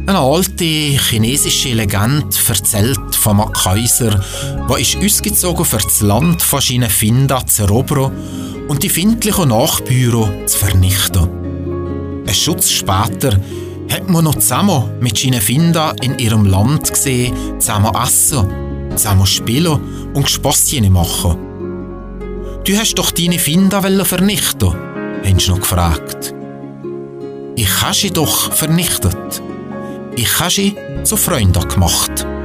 Eine alte chinesische Legende erzählt von einem Kaiser, der ist ausgezogen für das Land von seinen Feinden zu erobern und die findlichen Nachbarn zu vernichten. Ein Schutz später hat man noch zusammen mit seinen Feinden in ihrem Land gesehen, zusammen essen, zusammen spielen und Spasschen machen. «Du hast doch deine Feinde vernichten», haben sie noch gefragt. «Ich habe sie doch vernichtet. Ich habe sie zu Freunden gemacht.»